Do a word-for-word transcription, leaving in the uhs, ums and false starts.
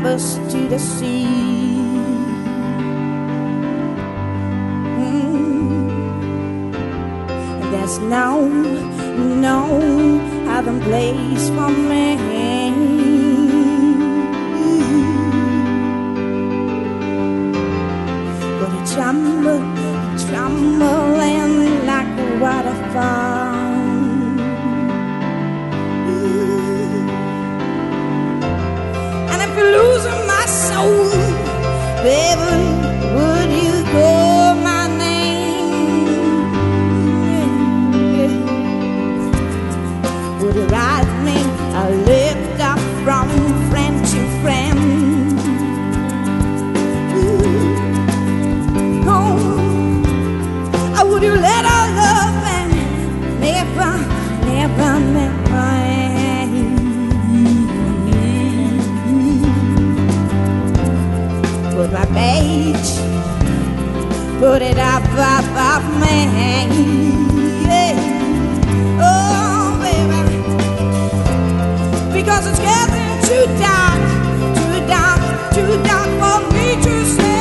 embers to the sea. Mm. There's no, no other place for me. But it tremble, trembling like a waterfall. Losing my soul, baby, would you call my name? Yeah. Would you write me a letter from friend to friend? Ooh. Oh, or would you let our love and never, never, never end? Put my page, put it up, up, up, man. Yeah. Oh, baby, because it's getting too dark, too dark, too dark for me to say.